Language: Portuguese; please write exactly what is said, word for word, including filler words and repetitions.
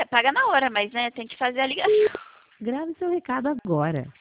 paga na hora, mas né, tem que fazer a ligação. Grave seu recado agora.